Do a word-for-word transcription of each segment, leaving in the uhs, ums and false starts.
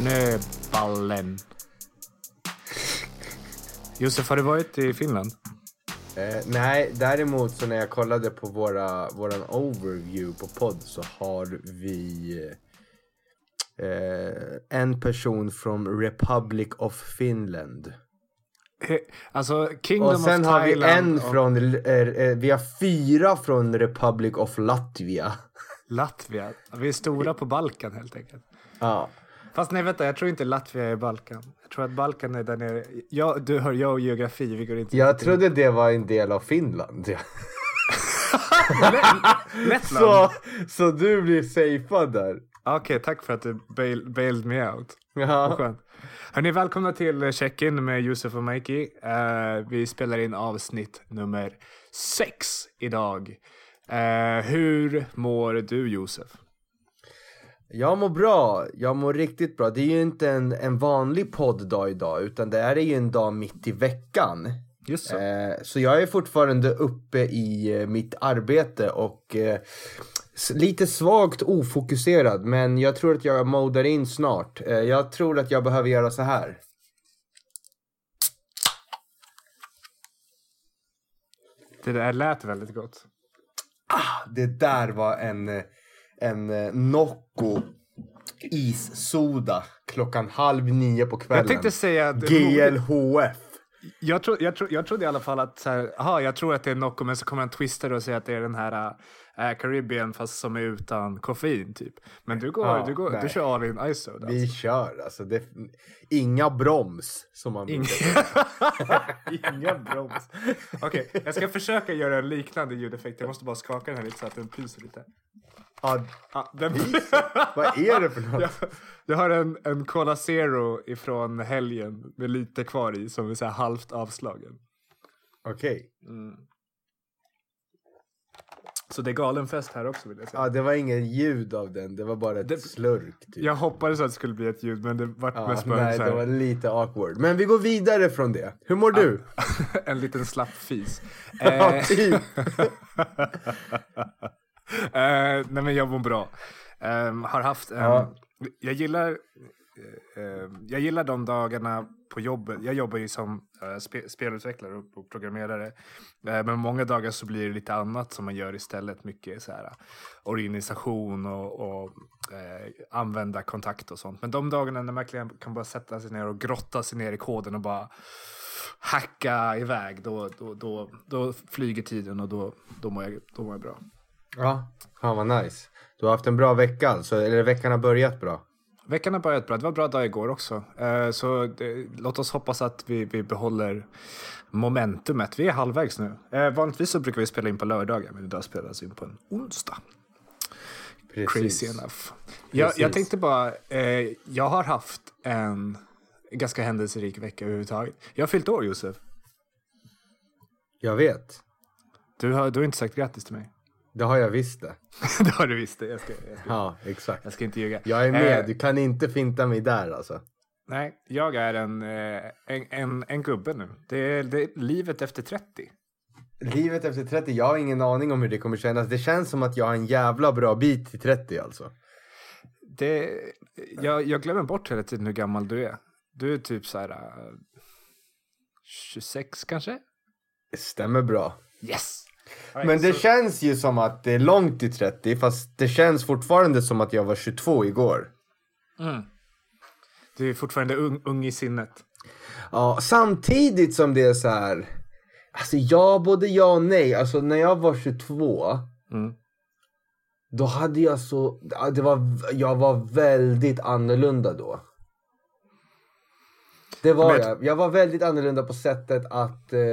Snöballen. Josef, har du varit i Finland? Eh, nej, däremot så när jag kollade på våra, våran overview på podd så har vi eh, en person från Republic of Finland. He, alltså Kingdom och sen of har vi Thailand en och... från eh, eh, vi har fyra från Republic of Latvia. Latvia. Vi är stora på Balkan helt enkelt. Ja. Fast nej, vänta, jag tror inte Latvia är Balkan. Jag tror att Balkan är där nere. Ja, du hör, jag och geografi, vi går inte... Jag trodde det var en del av Finland. Ja. Lettland. Så, så du blir safead där. Okej, okay, tack för att du bail, bailed me out. Ja. Skönt. Hörrni, välkomna till Check-in med Josef och Mikey. Uh, vi spelar in avsnitt nummer sex idag. Uh, hur mår du, Josef? Jag mår bra, jag mår riktigt bra. Det är ju inte en, en vanlig podddag idag, utan det är ju en dag mitt i veckan. Just så. Eh, så jag är fortfarande uppe i eh, mitt arbete och eh, lite svagt ofokuserad. Men jag tror att jag modar in snart. Eh, jag tror att jag behöver göra så här. Det där lät väldigt gott. Ah, det där var en... En eh, Nocco issoda klockan halv nio på kvällen. Jag tänkte säga att G L H F. Jag, tro, jag, tro, jag trodde i alla fall att så här, aha, jag tror att det är Nocco, men så kommer en twister och säger att det är den här äh, Caribbean fast som är utan koffein typ. Men du går, ja, du, går du kör all in ice soda. Alltså. Vi kör alltså det, inga broms som man Inga, inga broms. Okej, okay, jag ska försöka göra en liknande ljudeffekt. Jag måste bara skaka den här lite så att den pyser lite. Ja, ah, den... Vad är det för något? Jag, jag har en, en Cola Zero ifrån helgen med lite kvar i som är så här halvt avslagen. Okej. Okay. Mm. Så det är galen fest här också, vill jag säga. Ja, det var ingen ljud av den. Det var bara ett det, slurk typ. Jag hoppades att det skulle bli ett ljud, men det var ja, mest bara nej, så här... det var lite awkward. Men vi går vidare från det. Hur mår du? En liten slapp fis. Ja, typ. Uh, nej men jag mår bra. Um, har haft um, ja. Jag gillar uh, Jag gillar de dagarna på jobbet. Jag jobbar ju som uh, spe, spelutvecklare och programmerare. Uh, men många dagar så blir det lite annat som man gör istället. Mycket så här uh, organisation och, och uh, använda kontakt och sånt. Men de dagarna när man verkligen kan bara sätta sig ner och grotta sig ner i koden och bara hacka iväg, då, då, då, då flyger tiden och då, då, mår jag, då mår jag bra. Ja, fan vad nice. Du har haft en bra vecka alltså, eller veckan har börjat bra? Veckan har börjat bra, det var en bra dag igår också. Uh, så det, låt oss hoppas att vi, vi behåller momentumet. Vi är halvvägs nu. Uh, vanligtvis så brukar vi spela in på lördagar, men idag spelas vi in på en onsdag. Precis. Crazy enough. Jag, jag tänkte bara, uh, jag har haft en ganska händelserik vecka överhuvudtaget. Jag har fyllt år, Josef. Jag vet. Du har, du har inte sagt grattis till mig. Det har jag visst det. Det har du visst det. Jag ska, jag ska, ja, exakt. Jag ska inte ljuga. Jag är med. Eh, du kan inte finta mig där alltså. Nej, jag är en, en, en, en gubbe nu. Det är, det är livet efter trettio. Livet efter trettio? Jag har ingen aning om hur det kommer kännas. Det känns som att jag har en jävla bra bit till trettio alltså. Det, jag, jag glömmer bort hela tiden hur gammal du är. Du är typ så här uh, tjugosex kanske? Det stämmer bra. Yes! Right, men det så... känns ju som att det är långt till trettio. Fast det känns fortfarande som att jag var tjugotvå igår. Mm. Du är fortfarande ung, ung i sinnet. Ja, samtidigt som det är så här. Alltså ja, både ja och nej. Alltså när jag var tjugotvå. Mm. Då hade jag så. Det var, jag var väldigt annorlunda då. Det var jag. Jag, jag var väldigt annorlunda på sättet att. Eh,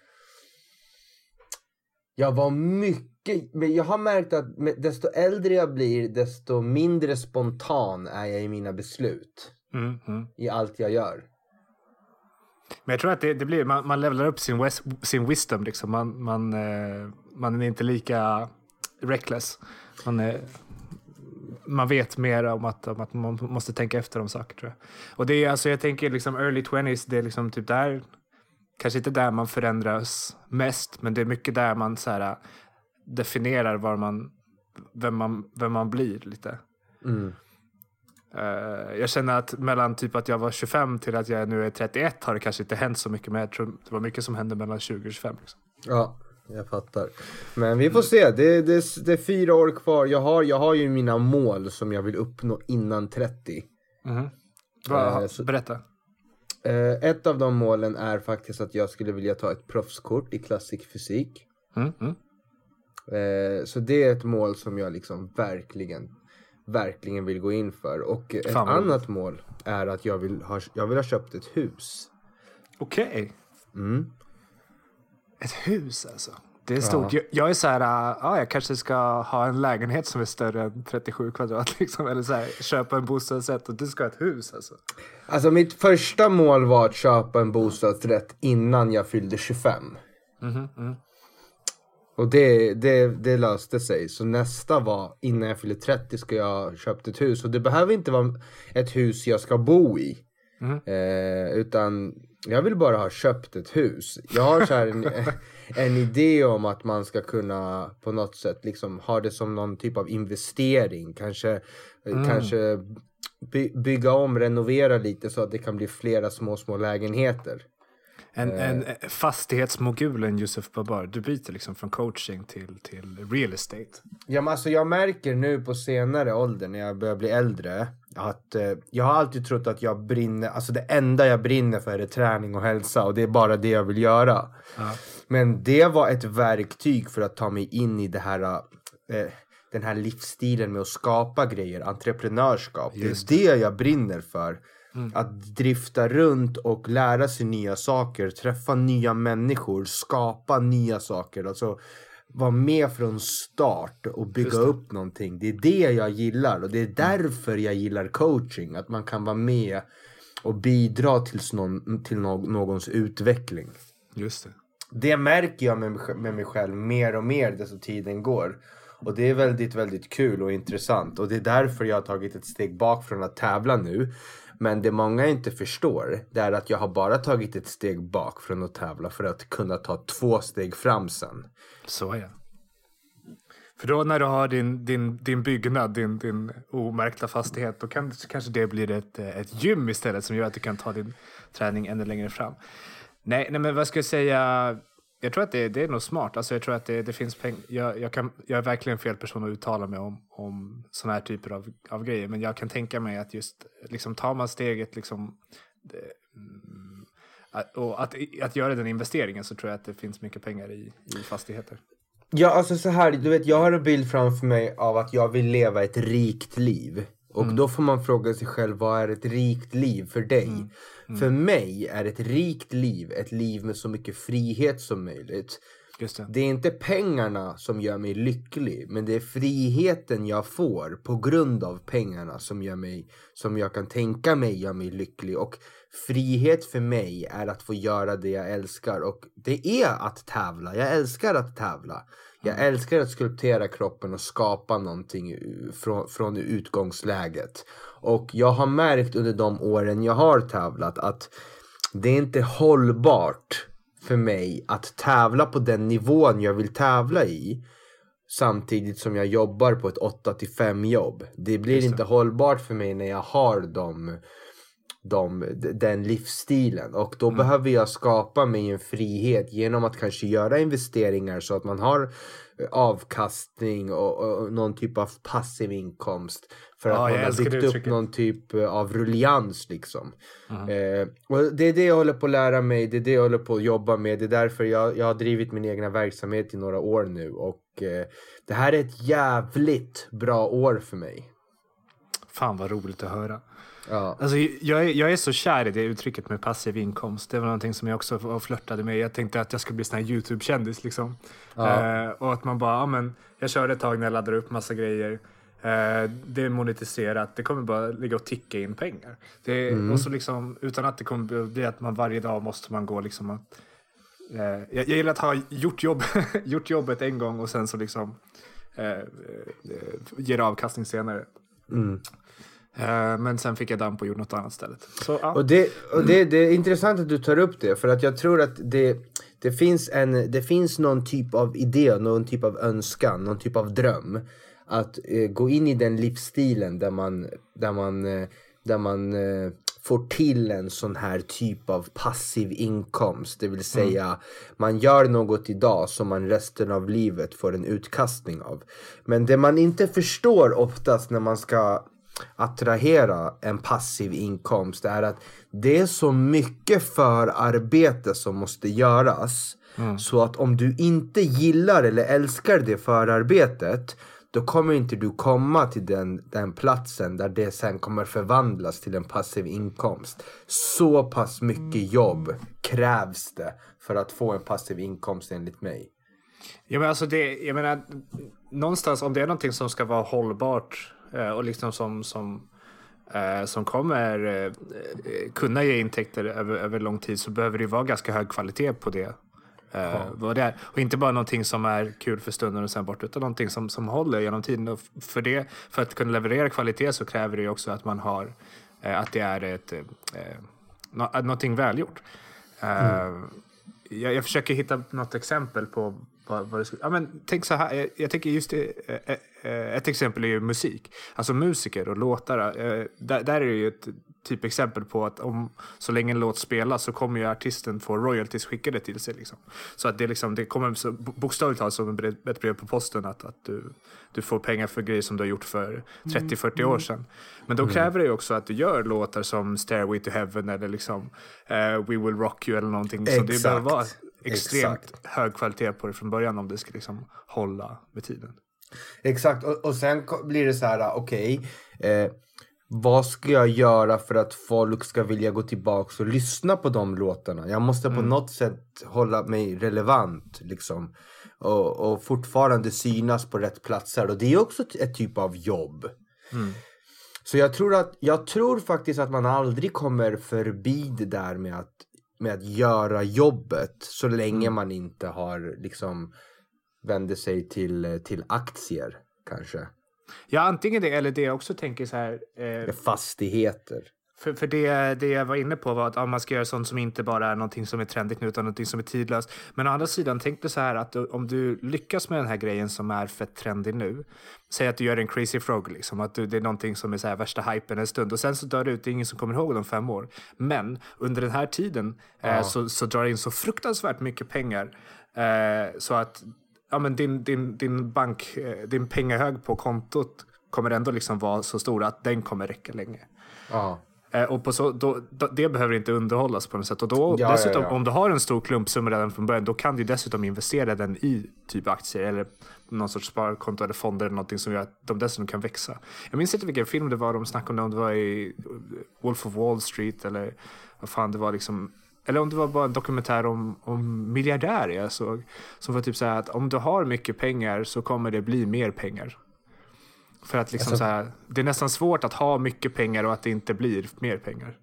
Jag var mycket, men jag har märkt att desto äldre jag blir, desto mindre spontan är jag i mina beslut. Mm, mm. I allt jag gör. Men jag tror att det, det blir, man, man levlar upp sin, wes, sin wisdom liksom. Man, man, eh, man är inte lika reckless. Man, är, man vet mer om att, om att man måste tänka efter om saker, tror jag. Och det är alltså, jag tänker liksom early twenties, det är liksom typ där. Kanske inte där man förändras mest, men det är mycket där man så här, definierar var man, vem, man, vem man blir lite. Mm. Uh, jag känner att mellan typ att jag var tjugofem till att jag nu är trettioett har det kanske inte hänt så mycket, men jag tror det var mycket som hände mellan tjugo och tjugofem. Liksom. Ja, jag fattar. Men vi får se, det, det, det är fyra år kvar. Jag har, jag har ju mina mål som jag vill uppnå innan trettio. Mm. Va, uh, så, berätta. Uh, ett av de målen är faktiskt att jag skulle vilja ta ett proffskort i klassisk fysik. Mm. Mm. Uh, så det är ett mål som jag liksom verkligen verkligen vill gå in för. Och ett Fan, annat men... mål är att jag vill ha, jag vill ha köpt ett hus. Okej. Okay. Mm. Ett hus alltså. Det är stort. Ja. Jag, jag är så här, ja, uh, jag kanske ska ha en lägenhet som är större än trettiosju kvadrat liksom, eller så här, köpa en bostadsrätt, och du ska ha ett hus alltså. Alltså mitt första mål var att köpa en bostadsrätt innan jag fyllde tjugofem. Mhm. Mm. Och det, det, det löste sig. Så nästa var, innan jag fyllde trettio ska jag köpt ett hus. Och det behöver inte vara ett hus jag ska bo i. Mm. Eh, utan jag vill bara ha köpt ett hus. Jag har så här en, en idé om att man ska kunna på något sätt liksom ha det som någon typ av investering. Kanske, mm. kanske by, bygga om, renovera lite så att det kan bli flera små, små lägenheter. En, en fastighetsmogulen Yusuf Babar, du byter liksom från coaching till, till real estate. Ja, men alltså jag märker nu på senare ålder när jag börjar bli äldre att eh, jag har alltid trott att jag brinner, alltså det enda jag brinner för är träning och hälsa, och det är bara det jag vill göra. Ja. Men det var ett verktyg för att ta mig in i det här, eh, den här livsstilen med att skapa grejer, entreprenörskap. Just det är det jag brinner för. Mm. Att drifta runt och lära sig nya saker, träffa nya människor, skapa nya saker, alltså vara med från start och bygga upp någonting. Det är det jag gillar, och det är därför jag gillar coaching, att man kan vara med och bidra till, någon, till någons utveckling. Just det. Det märker jag med, med mig själv mer och mer desto tiden går. Och det är väldigt, väldigt kul och intressant. Och det är därför jag har tagit ett steg bak från att tävla nu. Men det många inte förstår, det är att jag har bara tagit ett steg bak från att tävla för att kunna ta två steg fram sen. Så ja. För då när du har din, din, din byggnad, din, din omärkta fastighet, då kan, kanske det blir ett, ett gym istället som gör att du kan ta din träning ännu längre fram. Nej, nej men vad ska jag säga? Jag tror att det, det är nog smart. Alltså jag tror att det, det finns pengar. Jag, jag, kan, jag är verkligen fel person att uttala mig om, om såna här typer av, av grejer. Men jag kan tänka mig att just liksom, tar man steget liksom, det, att, och att, att göra den investeringen, så tror jag att det finns mycket pengar i, i fastigheter. Ja, alltså så här, du vet, jag har en bild framför mig av att jag vill leva ett rikt liv. Och mm. då får man fråga sig själv, vad är ett rikt liv för dig? Mm. Mm. För mig är ett rikt liv ett liv med så mycket frihet som möjligt. Just det. Det är inte pengarna som gör mig lycklig, men det är friheten jag får på grund av pengarna som gör mig, som jag kan tänka mig gör mig lycklig. Och frihet för mig är att få göra det jag älskar, och det är att tävla. Jag älskar att tävla. Jag mm. älskar att skulptera kroppen och skapa någonting från, från utgångsläget. Och jag har märkt under de åren jag har tävlat att det är inte hållbart för mig att tävla på den nivån jag vill tävla i samtidigt som jag jobbar på ett åtta till fem jobb. Det blir inte hållbart för mig när jag har de, de, den livsstilen. Och då mm. behöver jag skapa mig en frihet genom att kanske göra investeringar så att man har avkastning och, och någon typ av passiv inkomst. För att ja, man har byggt upp någon typ av rullians liksom. Mm. Eh, och det är det jag håller på att lära mig. Det är det jag håller på att jobba med. Det är därför jag, jag har drivit min egna verksamhet i några år nu. Och eh, det här är ett jävligt bra år för mig. Fan vad roligt att höra. Ja. Alltså, jag, är, jag är så kär i det uttrycket med passiv inkomst. Det var någonting som jag också flörtade med. Jag tänkte att jag skulle bli sån här YouTube-kändis liksom. Ja. Eh, och att man bara, ja men jag körde ett tag när jag laddade upp massa grejer. Eh, det är monetiserat. Det kommer bara ligga och ticka in pengar. Det, mm. Och så liksom, utan att det kommer bli att man varje dag måste man gå liksom att... Eh, jag, jag gillar att ha gjort, jobb, gjort jobbet en gång och sen så liksom eh, eh, ger avkastning senare. Mm. Men sen fick jag damm på och gjorde något annat stället. Så, ja. Och, det, och det, det är intressant att du tar upp det. För att jag tror att det, det, finns en, det finns någon typ av idé, någon typ av önskan, någon typ av dröm. att eh, gå in i den livsstilen där man, där man, eh, där man eh, får till en sån här typ av passiv inkomst. Det vill säga mm. man gör något idag som man resten av livet får en utkastning av. Men det man inte förstår oftast när man ska attrahera en passiv inkomst är att det är så mycket förarbete som måste göras. Mm. Så att om du inte gillar eller älskar det förarbetet, då kommer inte du komma till den, den platsen där det sen kommer förvandlas till en passiv inkomst. Så pass mycket jobb krävs det för att få en passiv inkomst enligt mig. Ja, men alltså det, jag menar, någonstans om det är någonting som ska vara hållbart eh, och liksom som, som, eh, som kommer eh, kunna ge intäkter över, över lång tid, så behöver det vara ganska hög kvalitet på det. Uh, vad det är. Och inte bara någonting som är kul för stunden och sen bort, utan någonting som, som håller genom tiden. Och för, det, för att kunna leverera kvalitet så kräver det också att man har uh, att det är ett, uh, no, någonting välgjort. Uh, mm. jag, jag försöker hitta något exempel på vad, vad det skulle... Ja, men tänk så här, jag, jag tänker just det, uh, uh, ett exempel är ju musik. Alltså musiker och låtar. Uh, där, där är det ju ett typ exempel på att om så länge en låt spelas så kommer ju artisten få royalties skickade till sig liksom. Så att det liksom det kommer så bokstavligt talat som ett brev på posten att, att du, du får pengar för grejer som du har gjort för trettio till fyrtio år sedan. Men då kräver det ju också att du gör låtar som Stairway to Heaven eller liksom uh, We Will Rock You eller någonting. Så det behöver vara extremt Exakt. hög kvalitet på det från början om det ska liksom hålla med tiden. Exakt, och, och sen blir det så här, okej okay, eh, vad ska jag göra för att folk ska vilja gå tillbaka och lyssna på de låtarna? Jag måste på mm. något sätt hålla mig relevant liksom. Och, och fortfarande synas på rätt platser. Och det är också ett typ av jobb. Mm. Så jag tror, att, jag tror faktiskt att man aldrig kommer förbi det där med att, med att göra jobbet. Så länge mm. man inte har liksom vänder sig till, till aktier kanske. Ja, antingen det eller det jag också tänker så här... Eh, fastigheter. För, för det, det jag var inne på var att ja, man ska göra sånt som inte bara är någonting som är trendigt nu utan någonting som är tidlöst. Men å andra sidan, tänk dig så här att om du lyckas med den här grejen som är fett trendig nu. Säg att du gör en Crazy Frog liksom. Att du, det är någonting som är så här värsta hypen en stund. Och sen så dör det ut, det är ingen som kommer ihåg om fem år. Men under den här tiden ja. eh, så, så drar det in så fruktansvärt mycket pengar. Eh, så att... Ja, men din, din, din bank, din pengahög på kontot kommer ändå liksom vara så stor att den kommer räcka länge. Ja. Eh, och på så, då, då, det behöver inte underhållas på något sätt. Och då, ja, dessutom, ja, ja. om du har en stor klumpsumma redan från början, då kan du dessutom investera den i typ aktier eller någon sorts sparkonto eller fonder eller någonting som gör att de dessutom kan växa. Jag minns inte vilken film det var de snackade om det, om det var i Wolf of Wall Street eller vad fan det var liksom... Eller om det var bara en dokumentär om, om miljardärer jag såg. Som var typ så här att om du har mycket pengar så kommer det bli mer pengar. För att liksom alltså, så här, det är nästan svårt att ha mycket pengar och att det inte blir mer pengar.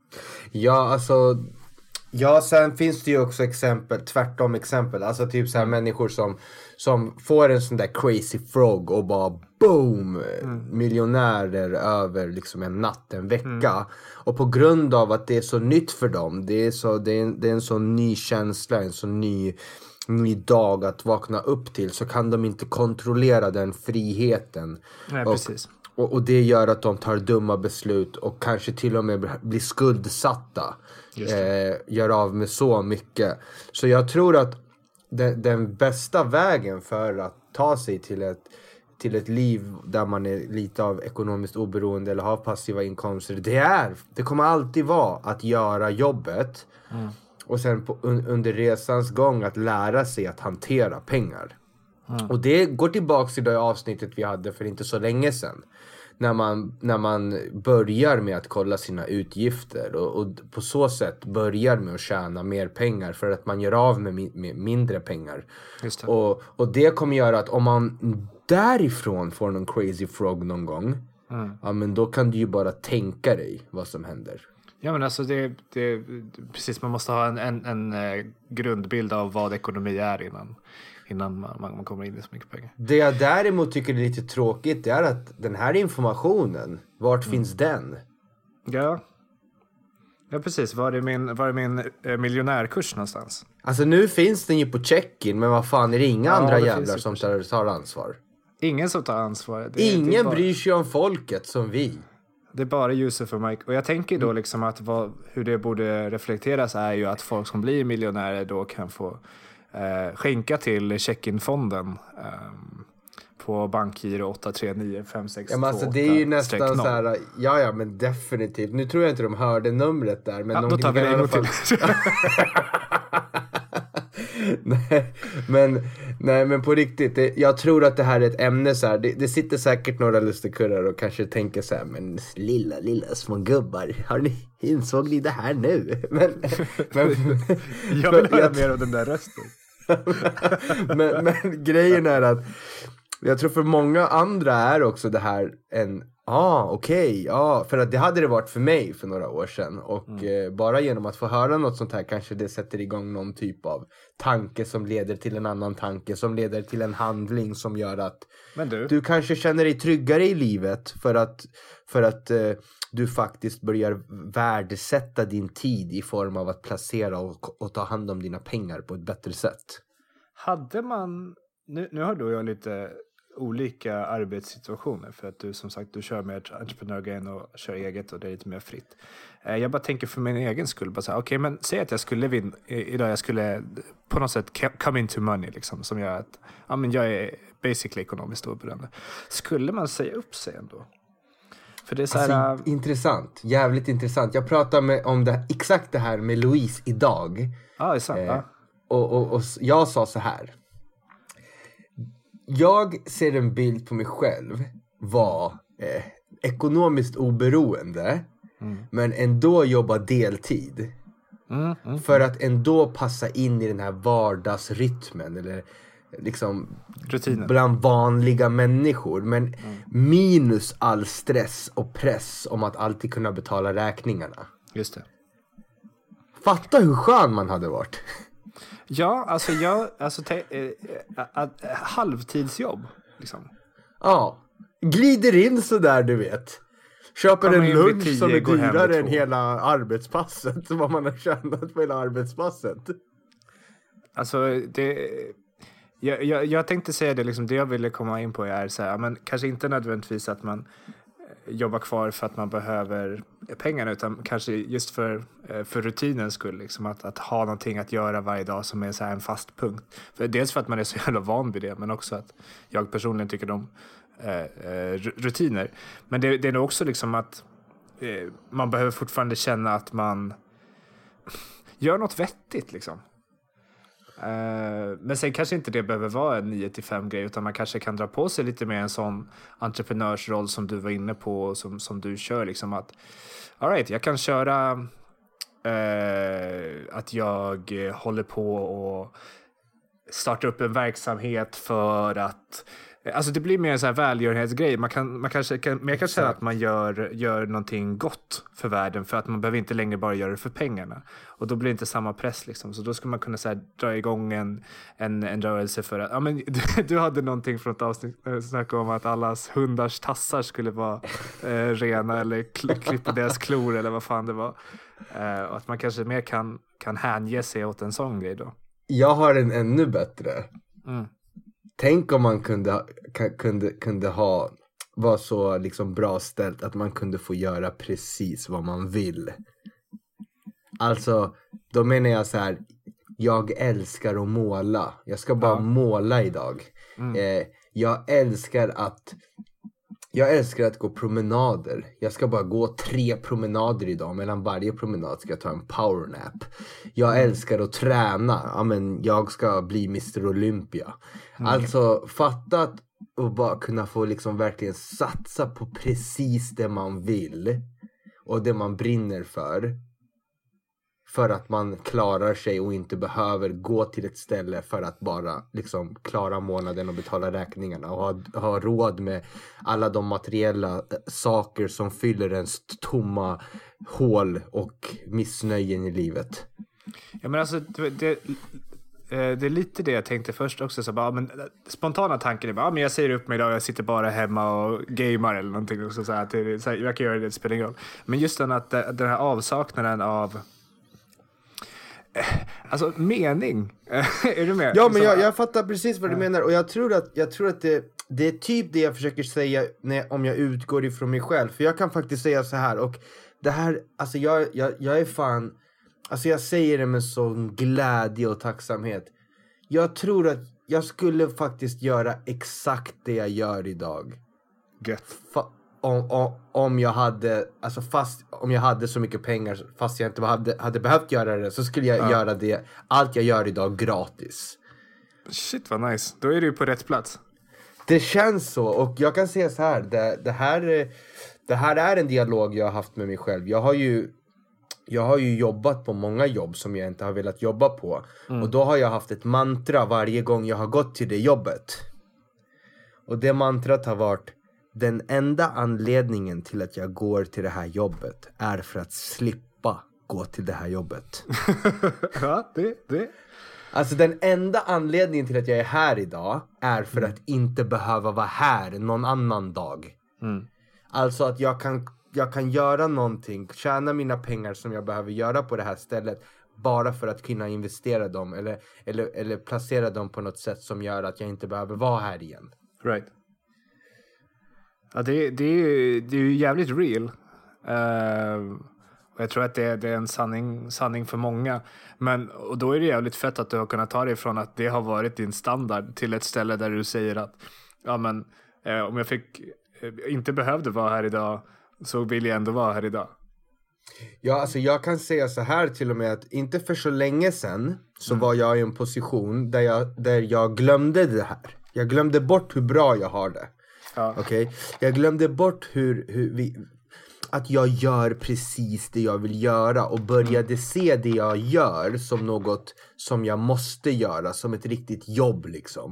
Ja, alltså... Ja, sen finns det ju också exempel, tvärtom exempel. Alltså typ så här människor som, som får en sån där crazy frog och bara boom, mm. miljonärer över liksom en natt, en vecka. Mm. Och på grund av att det är så nytt för dem, det är, så, det är, en, det är en så ny känsla, en så ny, ny dag att vakna upp till, så kan de inte kontrollera den friheten. Nej, och, precis. Och, och det gör att de tar dumma beslut och kanske till och med blir skuldsatta. Eh, gör av med så mycket. Så jag tror att den, den bästa vägen för att ta sig till ett, till ett liv där man är lite av ekonomiskt oberoende eller har passiva inkomster, det är, det kommer alltid vara att göra jobbet mm. och sen på, un, under resans gång att lära sig att hantera pengar. Mm. Och det går tillbaka till det avsnittet vi hade för inte så länge sedan. När man, när man börjar med att kolla sina utgifter och, och på så sätt börjar med att tjäna mer pengar för att man gör av med, mi, med mindre pengar. Just det. Och, och det kommer göra att om man därifrån får någon crazy frog någon gång, mm. ja, men då kan du ju bara tänka dig vad som händer. Ja, men alltså det, det precis, man måste ha en, en, en eh, grundbild av vad ekonomi är innan innan man, man kommer in i så mycket pengar. Det jag däremot tycker är lite tråkigt, det är att den här informationen, vart mm. finns den? Ja. Ja, precis. Var är min, var är min eh, miljonärkurs någonstans? Alltså nu finns den ju på check-in, men vad fan är det inga ja, andra det jävlar som tar, tar ansvar? Ingen som tar ansvar. Det, Ingen det bara, bryr sig om folket som vi. Det är bara Yusuf och Mike. Och jag tänker då liksom att vad, hur det borde reflekteras är ju att folk som blir miljonärer då kan få eh, skänka till check-in-fonden eh, på bankgiro åtta tre nio fem sex två åtta. Ja, men alltså, det är ju nästan så här, ja ja men definitivt. Nu tror jag inte de hörde numret där. Men ja, de då tar vi det en gång till. nej, men, nej men på riktigt det, jag tror att det här är ett ämne så här, det, det sitter säkert några lustigkurrar och kanske tänker så här, men lilla lilla små gubbar, har ni, insåg ni det här nu? Men, men jag vill höra mer av den där rösten. men, men grejen är att jag tror för många andra är också det här en ah, okej, okay, ja, för att det hade det varit för mig för några år sedan och mm. eh, bara genom att få höra något sånt här kanske det sätter igång någon typ av tanke som leder till en annan tanke som leder till en handling som gör att Men du. du kanske känner dig tryggare i livet för att, för att eh, du faktiskt börjar värdesätta din tid i form av att placera och, och ta hand om dina pengar på ett bättre sätt. Hade man, nu, nu har du och jag lite olika arbetssituationer för att du som sagt du kör med entreprenörgrejen och kör eget och det är lite mer fritt. Eh, jag bara tänker för min egen skull bara så här, okej okay, men säg att jag skulle vinna idag, jag skulle på något sätt come into money liksom som gör att ja men jag är basically ekonomiskt oberoende. Skulle man säga upp sig ändå? För det är så här, alltså, intressant, jävligt intressant. Jag pratade med, om det, exakt det här med Louise idag. Ja, det är sant. Eh, ja. och, och, och jag sa så här. Jag ser en bild på mig själv var eh, ekonomiskt oberoende mm. men ändå jobba deltid. Mm, mm, för att ändå passa in i den här vardagsrytmen eller liksom rutinen bland vanliga människor men mm. minus all stress och press om att alltid kunna betala räkningarna. Just det. Fatta hur skön man hade varit. Ja, alltså jag alltså te, äh, äh, äh, halvtidsjobb liksom. Ja, glider in så där du vet. Köper en lunch tio, som är dyrare än hela arbetspasset vad man har tjänat på hela arbetspasset. Alltså det jag, jag, jag tänkte säga det liksom, det jag ville komma in på är så här, men kanske inte nödvändigtvis att man jobbar kvar för att man behöver pengarna utan kanske just för, för rutinens skull liksom, att, att ha någonting att göra varje dag som är så här en fast punkt. För, dels för att man är så jävla van vid det men också att jag personligen tycker om eh, rutiner. Men det, det är nog också liksom att eh, man behöver fortfarande känna att man gör något vettigt liksom. Uh, men sen kanske inte det behöver vara en nio till fem grej utan man kanske kan dra på sig lite mer en sån entreprenörsroll som du var inne på och som, som du kör liksom att all right, jag kan köra uh, att jag håller på och starta upp en verksamhet för att alltså det blir mer en sån här välgörenhetsgrej. Man kan, man kanske kan, men jag kan säga att man gör, gör någonting gott för världen för att man behöver inte längre bara göra det för pengarna. Och då blir det inte samma press liksom. Så då ska man kunna så här, dra igång en, en, en rörelse för att, ja men du, du hade någonting från ett avsnitt äh, snacka om att allas hundars tassar skulle vara äh, rena eller kl- klippa deras klor eller vad fan det var. Äh, och att man kanske mer kan, kan hänge sig åt en sån grej då. Jag har en ännu bättre. Mm. Tänk om man kunde, kunde, kunde ha var så liksom bra ställt att man kunde få göra precis vad man vill. Alltså, då menar jag så här, jag älskar att måla. Jag ska bara ja. måla idag. Mm. Eh, jag älskar att jag älskar att gå promenader. Jag ska bara gå tre promenader idag. Mellan varje promenad ska jag ta en powernap. Jag mm. älskar att träna. Ja, men jag ska bli mister Olympia. Mm. Alltså, fatta att och bara kunna få liksom verkligen satsa på precis det man vill. Och det man brinner för. För att man klarar sig och inte behöver gå till ett ställe för att bara liksom klara månaden och betala räkningarna. Och ha, ha råd med alla de materiella saker som fyller ens tomma hål och missnöjen i livet. Ja men alltså det, det, det är lite det jag tänkte först också. Så bara, men, spontana tanken är bara, men jag säger upp mig idag, jag sitter bara hemma och gamer eller någonting. Också, så här, att det, så här, jag kan göra det, det spelar ingen roll. Men just den, att, den här avsaknaden av alltså mening. Är du med? Ja, men jag, jag fattar precis vad du menar. Och jag tror att, jag tror att det, det är typ det jag försöker säga när, om jag utgår ifrån mig själv. För jag kan faktiskt säga så här. Och det här, alltså jag, jag, jag är fan... Alltså jag säger det med sån glädje och tacksamhet. Jag tror att jag skulle faktiskt göra exakt det jag gör idag. Gött. Fa- om, om, om jag hade, alltså fast om jag hade så mycket pengar, fast jag inte hade, hade behövt göra det, så skulle jag ja. göra det, allt jag gör idag gratis. Shit vad nice, då är du på rätt plats. Det känns så, och jag kan säga så här, det, det här, det här är en dialog jag har haft med mig själv. Jag har ju Jag har ju jobbat på många jobb som jag inte har velat jobba på. Mm. Och då har jag haft ett mantra varje gång jag har gått till det jobbet. Och det mantrat har varit: den enda anledningen till att jag går till det här jobbet är för att slippa gå till det här jobbet. Ja, det, det. Alltså den enda anledningen till att jag är här idag är för mm. att inte behöva vara här någon annan dag. Mm. Alltså att jag kan... Jag kan göra någonting, tjäna mina pengar som jag behöver göra på det här stället, bara för att kunna investera dem eller, eller, eller placera dem på något sätt som gör att jag inte behöver vara här igen. Right. Ja, det, det, är, ju, det är ju jävligt real. Uh, och jag tror att det, det är en sanning, sanning för många. Men, och då är det jävligt fett att du har kunnat ta det ifrån att det har varit din standard till ett ställe där du säger att ja, men, eh, om jag fick, eh, inte behövde vara här idag, så vill jag ändå vara här idag. Ja, alltså jag kan säga så här till och med, att inte för så länge sedan så mm. var jag i en position där jag, där jag glömde det här. Jag glömde bort hur bra jag har det. Ja. Okej? Okay? Jag glömde bort hur, hur vi, att jag gör precis det jag vill göra och började mm. se det jag gör som något som jag måste göra, som ett riktigt jobb liksom.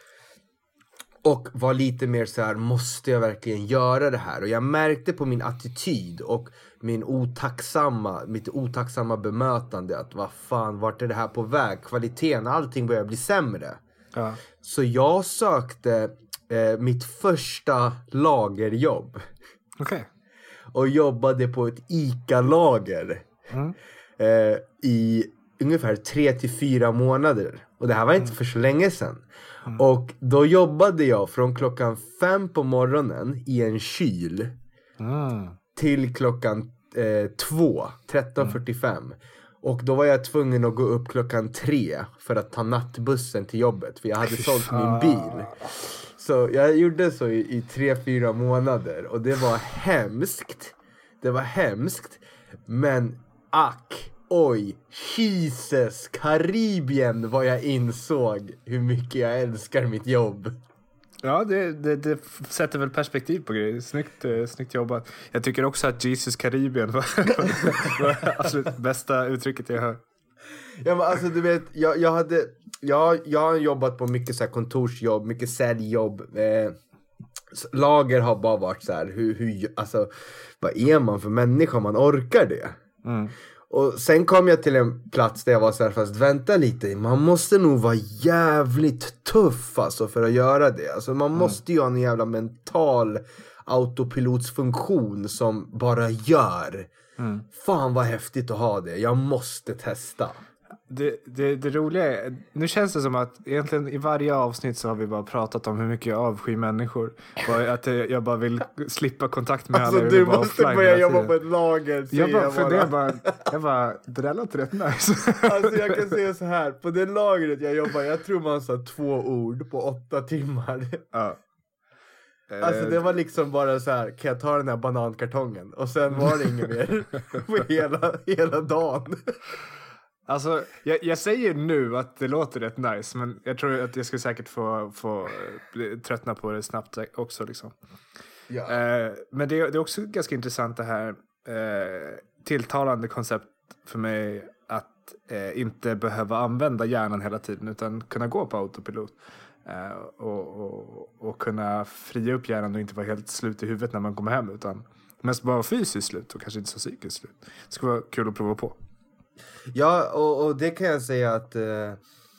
Och var lite mer så här: måste jag verkligen göra det här? Och jag märkte på min attityd och min otacksamma, mitt otacksamma bemötande att vad fan, vart är det här på väg? Kvaliteten, allting börjar bli sämre. Ja. Så jag sökte eh, mitt första lagerjobb. Okej. Okay. Och jobbade på ett ICA-lager mm. eh, i ungefär tre till fyra månader. Och det här var inte mm. för så länge sedan. Mm. Och då jobbade jag från klockan fem på morgonen i en kyl mm. till klockan eh, två, tretton fyrtiofem. Mm. Och då var jag tvungen att gå upp klockan tre för att ta nattbussen till jobbet. För jag hade sålt min bil. Så jag gjorde så i, i tre, fyra månader. Och det var hemskt. Det var hemskt. Men ack. Oj, Jesus, Karibien, vad jag insåg hur mycket jag älskar mitt jobb. Ja, det, det, det sätter väl perspektiv på grejer. Snyggt, eh, snyggt jobbat. Jag tycker också att Jesus Karibien var, var absolut bästa uttrycket jag hör. Ja, men alltså du vet, jag, jag hade jag, jag har jobbat på mycket så här kontorsjobb, mycket säljjobb. Eh, lager har bara varit så här, hur, hur, alltså, vad är man för människa om man orkar det? Mm. Och sen kom jag till en plats där jag var så här, fast vänta lite, man måste nog vara jävligt tuff alltså för att göra det. Alltså man mm. måste ju ha en jävla mental autopilotsfunktion som bara gör. Mm. Fan vad häftigt att ha det, jag måste testa. Det, det, det roliga är, nu känns det som att egentligen i varje avsnitt så har vi bara pratat om hur mycket jag avskyr människor. Att jag bara vill slippa kontakt med alltså, alla. Du måste börja jobba på ett lager. Jag bara, för det bara, jag bara, det där låter rätt nice. Alltså jag kan säga så här, på det lagret jag jobbar, jag tror man sa två ord på åtta timmar. Ja. Alltså det var liksom bara så här, kan jag ta den här banankartongen? Och sen var det inget mer på hela, hela dagen. Alltså, jag, jag säger nu att det låter rätt nice, men jag tror att jag skulle säkert få, få tröttna på det snabbt också liksom. Ja. Eh, men det, det är också ganska intressant det här eh, tilltalande koncept för mig att eh, inte behöva använda hjärnan hela tiden utan kunna gå på autopilot eh, och, och, och kunna fria upp hjärnan och inte vara helt slut i huvudet när man kommer hem utan mest bara fysiskt slut och kanske inte så psykiskt slut. Det skulle vara kul att prova på. Ja, och, och det kan jag säga att eh,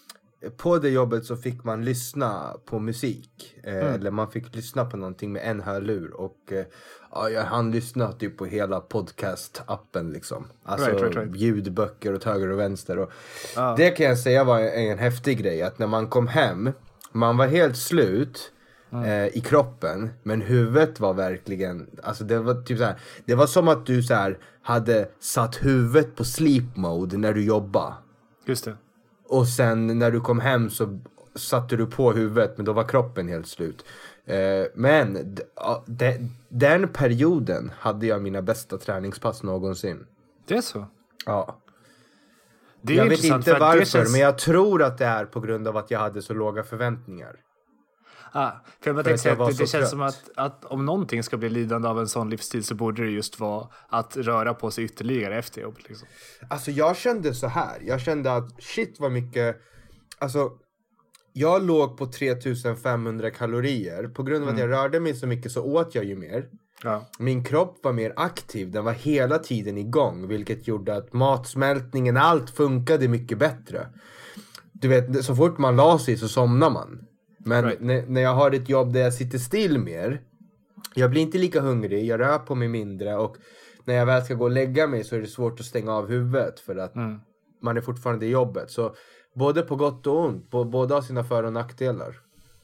på det jobbet så fick man lyssna på musik. Eh, mm. Eller man fick lyssna på någonting med en hörlur. Och eh, ja, jag hann lyssna typ på hela podcast-appen liksom. Alltså right, right, right. ljudböcker åt höger och vänster. Och ah. Det kan jag säga var en, en häftig grej. Att när man kom hem, man var helt slut. mm. eh, i kroppen. Men huvudet var verkligen, alltså det var typ så här, det var som att du så här hade satt huvudet på sleep mode när du jobbade. Just det. Och sen när du kom hem så satte du på huvudet, men då var kroppen helt slut. Eh, men d- d- den perioden hade jag mina bästa träningspass någonsin. Det är så? Ja. Det är jag vet inte varför, det känns... men jag tror att det är på grund av att jag hade så låga förväntningar. Ah, för jag bara tänkte säga att det, det känns som att, att om någonting ska bli lidande av en sån livsstil så borde det just vara att röra på sig ytterligare efter jobbet. Liksom. Alltså jag kände så här. Jag kände att shit vad mycket... Alltså jag låg på tre tusen femhundra kalorier. På grund av mm. att jag rörde mig så mycket så åt jag ju mer. Ja. Min kropp var mer aktiv. Den var hela tiden igång. Vilket gjorde att matsmältningen, allt funkade mycket bättre. Du vet, så fort man la sig så somnar man. Men right. när, när jag har ett jobb där jag sitter still mer, jag blir inte lika hungrig, jag rör på mig mindre, och när jag väl ska gå och lägga mig så är det svårt att stänga av huvudet för att mm. man är fortfarande i jobbet. Så både på gott och ont, på, båda har sina för- och nackdelar.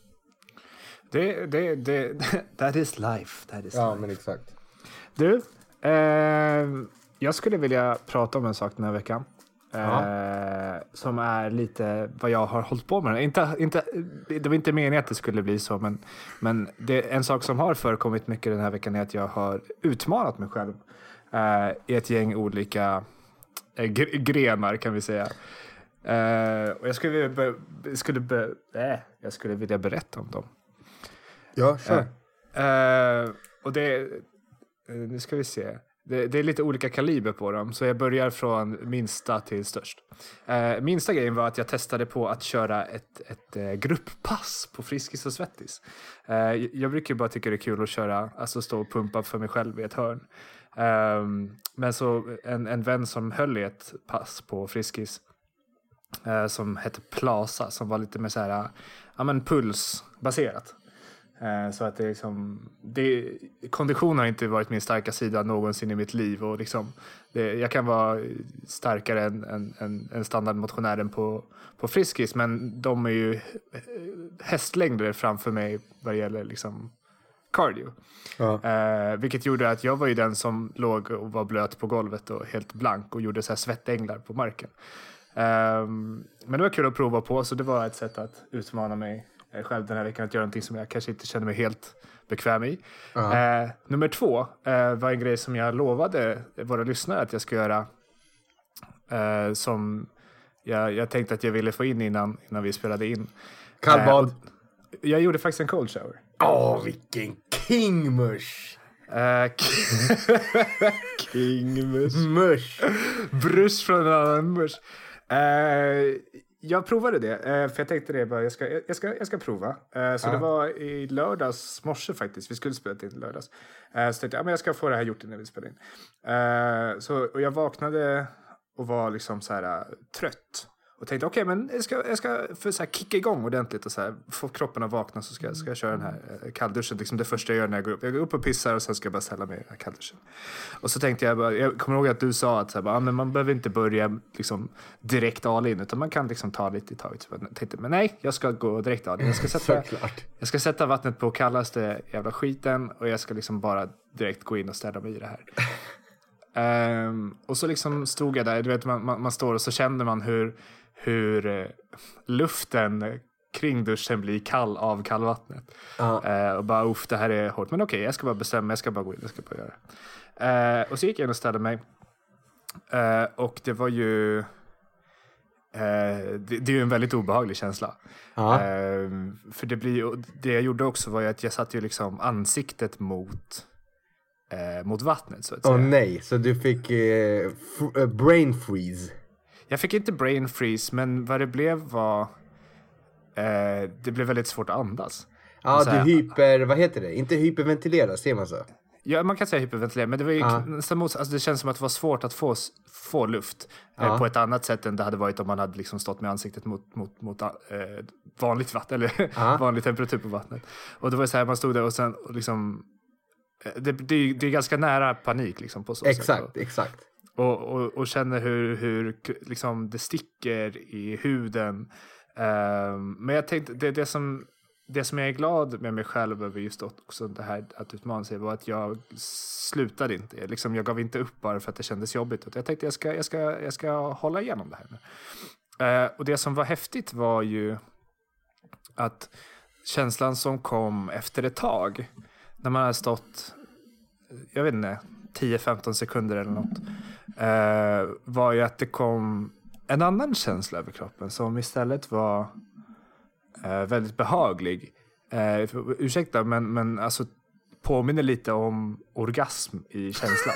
Det, det, det, that is life. That is ja, life. Men exakt. Du, eh, jag skulle vilja prata om en sak den här veckan. Eh, som är lite vad jag har hållit på med. Inte, inte, det var inte meningen att det skulle bli så, men, men det, en sak som har förekommit mycket den här veckan är att jag har utmanat mig själv eh, i ett gäng olika eh, grenar, kan vi säga. Eh, och jag skulle, be, skulle, be, äh, jag skulle vilja berätta om dem. Ja, sure. Eh, eh, och det, nu ska vi se. Det, det är lite olika kaliber på dem, så jag börjar från minsta till störst. Eh, minsta grejen var att jag testade på att köra ett, ett eh, grupppass på Friskis och Svettis. Eh, jag brukar bara tycka det är kul att köra, alltså stå och pumpa för mig själv i ett hörn. Eh, men så en, en vän som höll i ett pass på Friskis eh, som hette Plaza, som var lite mer så här, ja men pulsbaserat. Så att det är liksom, det, kondition har inte varit min starka sida någonsin i mitt liv, och liksom, det, jag kan vara starkare än, än, än, än standardmotionären på, på Friskis, men de är ju hästlängder framför mig vad det gäller liksom cardio. Ja. Eh, vilket gjorde att jag var ju den som låg och var blöt på golvet och helt blank och gjorde så här svettänglar på marken. Eh, men det var kul att prova på, så det var ett sätt att utmana mig själv den här veckan, att göra någonting som jag kanske inte känner mig helt bekväm i. Uh-huh. Eh, nummer två eh, var en grej som jag lovade våra lyssnare att jag ska göra, eh, som jag, jag tänkte att jag ville få in innan, innan vi spelade in. Kallbad. Eh, jag gjorde faktiskt en cold shower. Åh, oh, vilken kingmush! Uh, Kingmush. Mush. Brush från en annan mush. Uh, Jag provade det, för jag tänkte det bara, jag ska, jag ska, jag ska prova. Så ah. det var i lördags morse faktiskt, vi skulle spela in i lördags. Så tänkte jag, men jag ska få det här gjort innan vi spelar in. Så, och jag vaknade och var liksom så här trött. Och tänkte, okej, okay, men jag ska, jag ska för så här kicka igång ordentligt och så här, få kroppen att vakna, så ska, ska jag köra den här kallduschen. Liksom det första jag gör när jag går upp. Jag går upp och pissar och sen ska jag bara ställa mig i kallduschen. Och så tänkte jag bara, jag kommer ihåg att du sa att så här, bara, men man behöver inte börja liksom direkt all in, utan man kan liksom ta lite i taget. Så jag tänkte, men nej, jag ska gå direkt all in. Jag ska sätta, jag ska sätta vattnet på kallaste jävla skiten, och jag ska liksom bara direkt gå in och ställa mig i det här. um, och så liksom stod jag där, du vet, man, man, man står och så känner man hur hur eh, luften kring duschen blir kall av kallvattnet. Uh-huh. Eh, och bara, uff, det här är hårt. Men okej, okay, jag ska bara bestämma, jag ska bara gå in, jag ska bara göra det. Eh, och så gick jag in och ställde mig. Eh, och det var ju... Eh, det, det är ju en väldigt obehaglig känsla. Uh-huh. Eh, för det blir det jag gjorde också var ju att jag satte ju liksom ansiktet mot... Eh, mot vattnet, så att säga. Åh oh, nej, så du fick eh, f- brain freeze. Jag fick inte brain freeze, men vad det blev var... Eh, det blev väldigt svårt att andas. Ja, du hyper... Vad heter det? Inte hyperventilera, ser man så? Ja, man kan säga hyperventilera, men det var ju ah. nästan mot, alltså det känns som att det var svårt att få, få luft ah. eh, på ett annat sätt än det hade varit om man hade liksom stått med ansiktet mot, mot, mot eh, vanligt vatten, eller ah. vanlig temperatur på vattnet. Och det var så här, man stod där och sen och liksom... Det, det, det är ganska nära panik liksom på så exakt, sätt. Exakt, exakt. Och, och, och känner hur, hur liksom det sticker i huden. Um, men jag tänkte, det, det som det som jag är glad med mig själv över just också det här att utmana sig var att jag slutade inte. Liksom, jag gav inte upp bara för att det kändes jobbigt. Jag tänkte jag ska, jag ska, jag ska hålla igenom det här nu. Uh, och det som var häftigt var ju att känslan som kom efter ett tag, när man har stått, jag vet inte, tio femton sekunder eller något, uh, var ju att det kom en annan känsla över kroppen som istället var uh, väldigt behaglig. Uh, ursäkta, men, men alltså påminner lite om orgasm i känslan.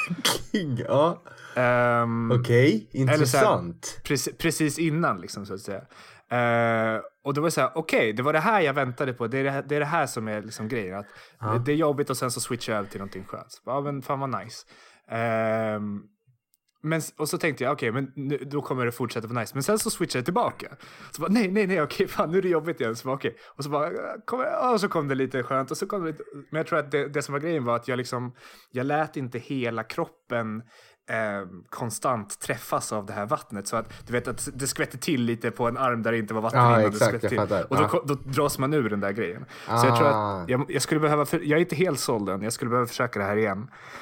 Ja. Um, Okej, okay. Intressant. Här, precis, precis innan liksom, så att säga. Uh, och det var så här, okej, okay, det var det här jag väntade på. Det är det här, det är det här som är liksom grejen. Att uh. Det är jobbigt och sen så switchar jag över till någonting skönt. Ja, men fan vad nice. Uh, men, och så tänkte jag, okej, okay, men nu, då kommer det fortsätta vara nice. Men sen så switchade jag tillbaka. Så bara, nej, nej, nej, okej, fan, nu är det jobbigt igen. Så bara, okej. Okay. Och så bara, kom, och så kom det lite skönt. Och så kom det lite, men jag tror att det, det som var grejen var att jag liksom, jag lät inte hela kroppen Eh, konstant träffas av det här vattnet, så att du vet att det skvätter till lite på en arm där det inte var vatten ah, innan exakt, det skvätter till. Och då, ah. då dras man ur den där grejen. Ah. Så jag tror att jag, jag skulle behöva för, jag är inte helt såld än, jag skulle behöva försöka det här igen.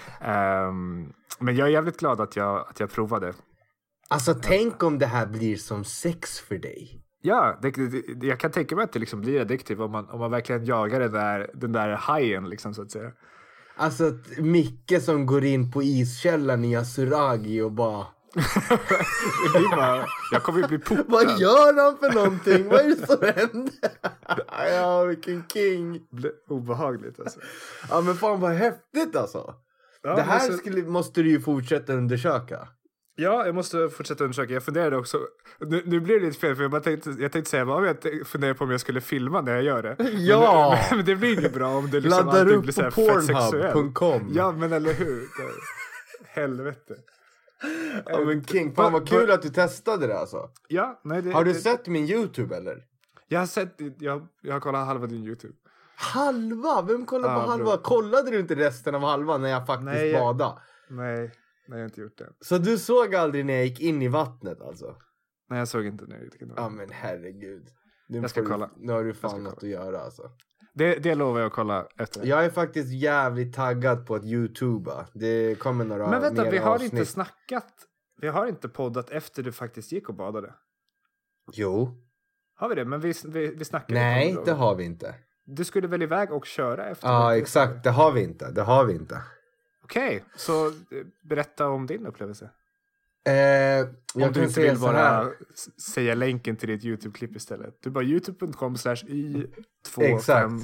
Um, men jag är jävligt glad att jag, att jag provade. Alltså tänk om det här blir som sex för dig. Ja, det, det, jag kan tänka mig att det liksom blir addiktivt om man, om man verkligen jagar den där, den där hajen liksom, så att säga. Alltså Micke som går in på iskällan i Asuragi och bara... det blir bara... Jag kommer ju bli puttad. Vad gör han för någonting? Vad är det som händer? Ja, vilken king. Det blir obehagligt alltså. Ja, men fan vad häftigt alltså. Ja, det här så... skulle, måste du ju fortsätta undersöka. Ja, jag måste fortsätta undersöka. Jag funderade också... Nu, nu blir det lite fel, för jag, bara tänkte, jag tänkte säga vad jag funderar på om jag skulle filma när jag gör det. Ja! Men, men det blir inget bra om det liksom laddar upp blir så här på pornhub punkt com. Ja, men eller hur? Helvete. Ja, men king, fan vad kul att du testade det alltså. Ja, nej, det, har du det, sett min YouTube eller? Jag har sett, jag, jag har kollat halva din YouTube. Halva? Vem kollar ah, på halva? Bro. Kollade du inte resten av halva när jag faktiskt nej, badade? Nej. Nej, jag har inte gjort det. Så du såg aldrig när jag gick in i vattnet alltså? Nej, jag såg inte när jag gick in i vattnet. Ja, men herregud. Nu jag ska kolla. Du, nu har du fan något att göra alltså. Det, det lovar jag att kolla efter. Jag är faktiskt jävligt taggad på att YouTubea. Det kommer några men vänta, vi har avsnitt. inte snackat. Vi har inte poddat efter du faktiskt gick och badade. Jo. Har vi det? Men vi, vi, vi snackade. Nej, det har vi inte. Du skulle väl iväg och köra efter? Ja, exakt. Det har vi inte. Det har vi inte. Okej, okay, så berätta om din upplevelse. Eh, jag om du inte vill bara säga länken till ditt YouTube-klipp istället. Du bara youtube punkt com slash y två fem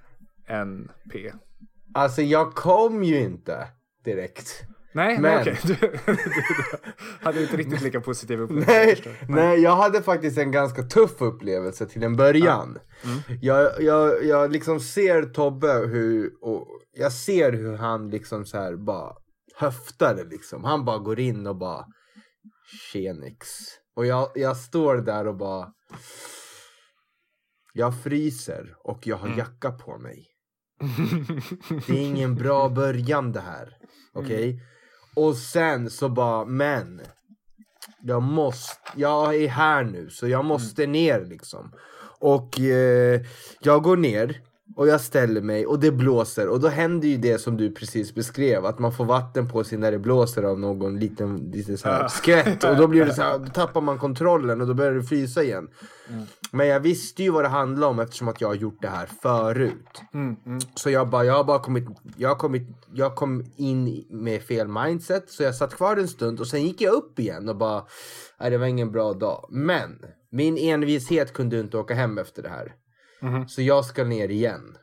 N P. Alltså jag kom ju inte direkt. Nej, men okej. Okay. Du, du, du hade inte riktigt lika positiv upplevelse. Nej, nej. nej, jag hade faktiskt en ganska tuff upplevelse till en början. Ja. Mm. Jag, jag, jag liksom ser Tobbe hur... Och jag ser hur han liksom så här bara höftar det liksom. Han bara går in och bara... Tjenix. Och jag, jag står där och bara... Jag fryser och jag har mm. jacka på mig. Det är ingen bra början det här. Okej? Okay? Mm. Och sen så bara, men jag måste, jag är här nu så jag måste mm. ner liksom. Och eh, jag går ner och jag ställer mig och det blåser. Och då händer ju det som du precis beskrev, att man får vatten på sig när det blåser av någon liten, liten så här skvätt. Och då blir det så här, då tappar man kontrollen och då börjar det frysa igen. Mm. Men jag visste ju vad det handlade om eftersom att jag har gjort det här förut. Mm, mm. Så jag bara, jag har bara kommit, jag har kommit, jag kom in med fel mindset. Så jag satt kvar en stund och sen gick jag upp igen och bara, nej det var ingen bra dag. Men min envishet kunde inte åka hem efter det här. Mm. Så jag ska ner igen.